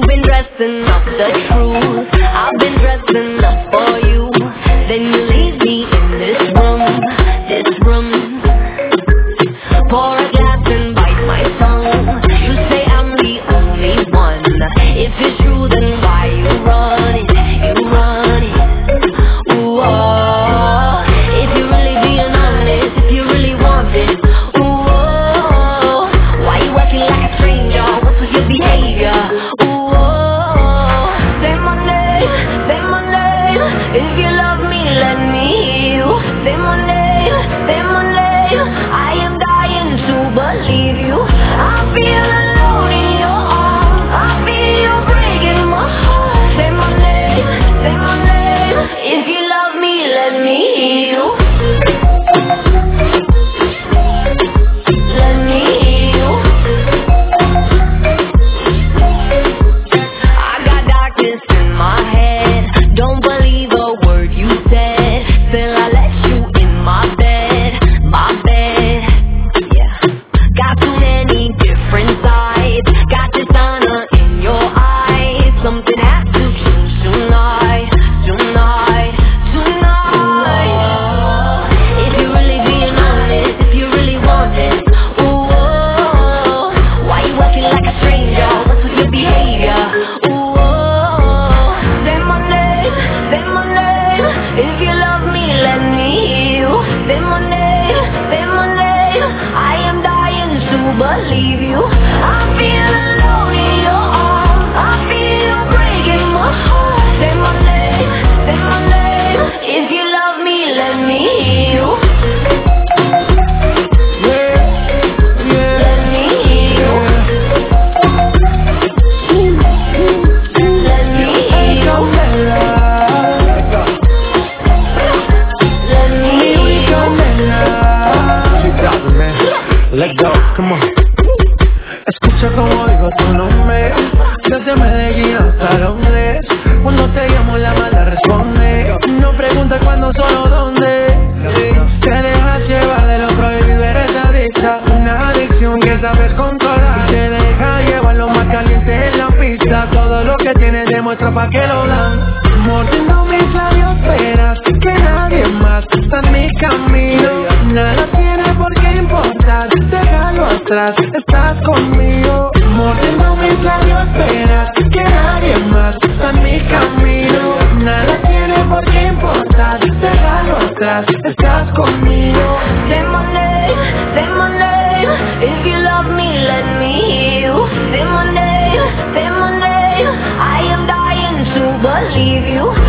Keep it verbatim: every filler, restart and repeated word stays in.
You've been dressing up the truth. I've been dressing up for you. Then you leave me in this room, this room. Pour a glass and bite my tongue. You say I'm the only one. If it's true, then why you run it? You run it. Ooh, oh. If you're really being honest, if you really want it. Ooh, oh. Why you acting like a stranger? What's with your behavior? Ooh, oh. Say my name, say my name. If you love me, let me hear you. Say my name, say my name. I am dying to believe you. I feel alone in your arms. I feel you breaking my heart. Say my name, say my name. If you love me, let me hear you. Let me hear you. I got darkness in my head. Don't believe a word you said. Still I let you in my bed, my bed. Yeah. Got too many different sides. Got dishonor in your eyes. Something has to change tonight, tonight, tonight. If you're really being honest, if you really want it. Ooh, oh. Why you acting like a stranger? What's with your behavior? Ooh, oh. Say my name, say my name. If you love me, let me hear you. Say my name, say my name. I am dying to believe you. I feel alone in your arms. I feel you breaking my heart. Say my name, say my name. If you love me, let me hear you. Let me hear you. Let me hear you. Let me hear you. Let's go, come on. Escucha como digo tu nombre, desde Medellín hasta Londres. Cuando te llamo la mala responde. No pregunta cuándo, solo dónde. Te dejas llevar de lo prohibido, eres adicta. Una adicción que sabes controlar. Y te deja llevar lo más caliente en la pista. Todo lo que tienes demuestra pa' que lo dan. Mordiendo mis labios, esperas que nadie más está en mi camino. Nada tiene por qué importar, déjalo atrás, estás conmigo. Mordiendo mis labios, esperas que nadie más está en mi camino. Nada tiene por qué importar, déjalo atrás, estás conmigo. Say my name, say my name. If you love me, let me hear you. Say my name, say my name. I am dying to believe you.